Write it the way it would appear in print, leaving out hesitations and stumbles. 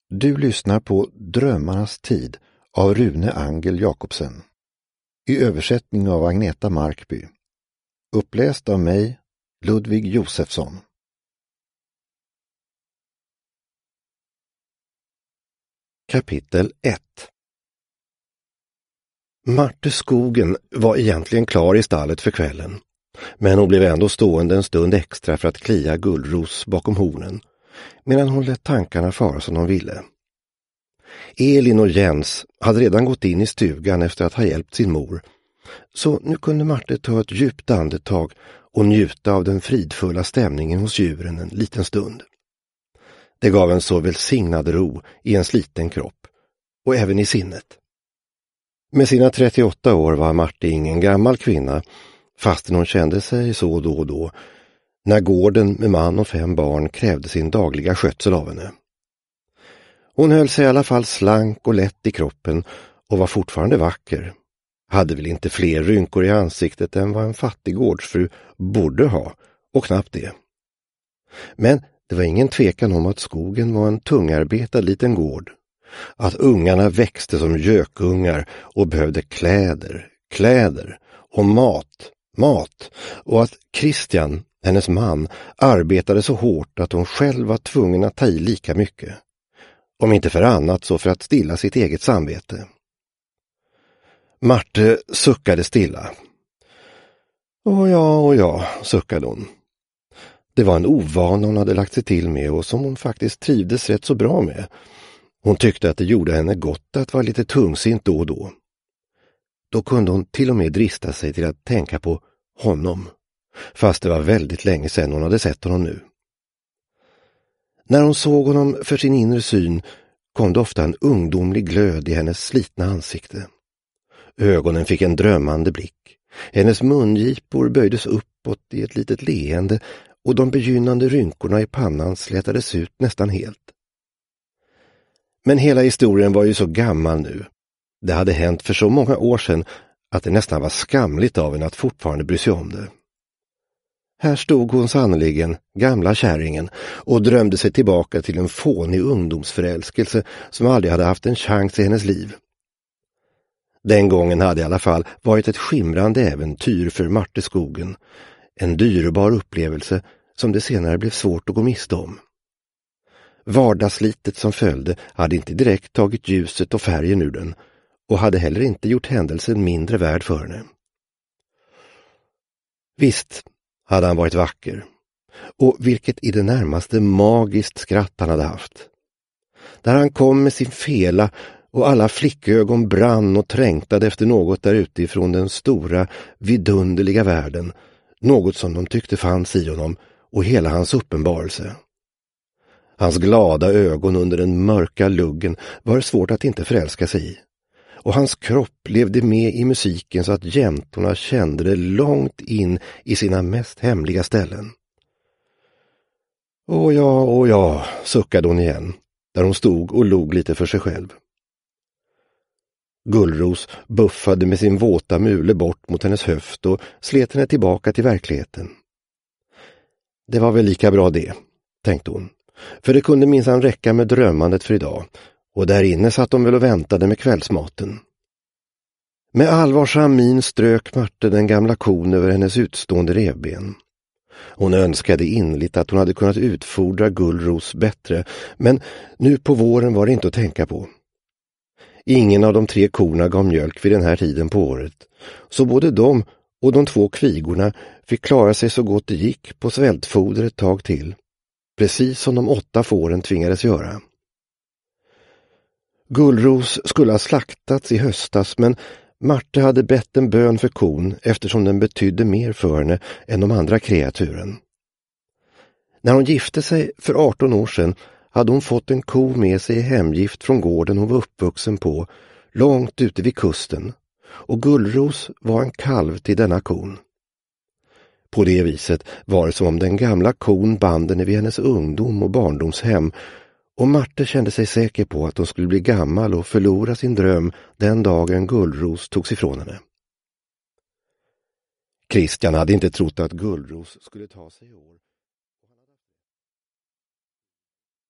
Du lyssnar på Drömmarnas tid av Rune Angel Jakobsen. I översättning av Agneta Markby. Uppläst av mig, Ludvig Josefsson. Kapitel 1. Marte Skogen var egentligen klar i stallet för kvällen. Men hon blev ändå stående en stund extra för att klia Gullros bakom hornen, medan hon lät tankarna fara som de ville. Elin och Jens hade redan gått in i stugan efter att ha hjälpt sin mor, så nu kunde Marte ta ett djupt andetag och njuta av den fridfulla stämningen hos djuren en liten stund. Det gav en så välsignad ro i en sliten kropp, och även i sinnet. Med sina 38 år var Marte ingen gammal kvinna, fastän hon kände sig så då och då, när gården med man och 5 barn krävde sin dagliga skötsel av henne. Hon höll sig i alla fall slank och lätt i kroppen och var fortfarande vacker. Hade väl inte fler rynkor i ansiktet än vad en fattig gårdsfru borde ha, och knappt det. Men det var ingen tvekan om att skogen var en tungarbetad liten gård. Att ungarna växte som gökungar och behövde kläder och mat, och att Christian, hennes man, arbetade så hårt att hon själv var tvungen att ta i lika mycket. Om inte för annat så för att stilla sitt eget samvete. Marte suckade stilla. Åh ja, suckade hon. Det var en ovana hon hade lagt sig till med och som hon faktiskt trivdes rätt så bra med. Hon tyckte att det gjorde henne gott att vara lite tungsint då och då. Då kunde hon till och med drista sig till att tänka på honom, fast det var väldigt länge sedan hon hade sett honom nu. När hon såg honom för sin inre syn kom det ofta en ungdomlig glöd i hennes slitna ansikte. Ögonen fick en drömmande blick. Hennes mungipor böjdes uppåt i ett litet leende och de begynnande rynkorna i pannan slätades ut nästan helt. Men hela historien var ju så gammal nu. Det hade hänt för så många år sedan att det nästan var skamligt av henne att fortfarande bry sig om det. Här stod hon sannoliken, gamla kärringen, och drömde sig tillbaka till en fånig ungdomsförälskelse som aldrig hade haft en chans i hennes liv. Den gången hade i alla fall varit ett skimrande äventyr för Marte Skogen, en dyrbar upplevelse som det senare blev svårt att gå miste om. Vardagsslitet som följde hade inte direkt tagit ljuset och färgen ur den och hade heller inte gjort händelsen mindre värd för henne. Visst hade han varit vacker, och vilket i det närmaste magiskt skratt han hade haft. Där han kom med sin fela och alla flickögon brann och trängtade efter något där ute ifrån den stora, vidunderliga världen, något som de tyckte fanns i honom och hela hans uppenbarelse. Hans glada ögon under den mörka luggen var svårt att inte förälska sig i. Och hans kropp levde med i musiken så att jäntorna kände det långt in i sina mest hemliga ställen. Åh ja, suckade hon igen, där hon stod och log lite för sig själv. Gullros buffade med sin våta mule bort mot hennes höft och slet henne tillbaka till verkligheten. Det var väl lika bra det, tänkte hon. För det kunde minsann räcka med drömmandet för idag, och där inne satt de väl och väntade med kvällsmaten. Med allvarsam min strök Marte den gamla kon över hennes utstående revben. Hon önskade inligt att hon hade kunnat utfodra Gullros bättre, men nu på våren var det inte att tänka på. Ingen av de 3 korna gav mjölk vid den här tiden på året, så både de och de 2 kvigorna fick klara sig så gott det gick på svältfoder ett tag till. Precis som de 8 fåren tvingades göra. Gullros skulle ha slaktats i höstas, men Marte hade bett en bön för kon eftersom den betydde mer för henne än de andra kreaturen. När hon gifte sig för 18 år sedan hade hon fått en ko med sig i hemgift från gården hon var uppvuxen på, långt ute vid kusten, och Gullros var en kalv till denna kon. På det viset var det som om den gamla kon band henne vid hennes ungdom och barndomshem, och Marte kände sig säker på att hon skulle bli gammal och förlora sin dröm den dagen Gullros togs ifrån henne. Christian hade inte trott att Gullros skulle ta sig i år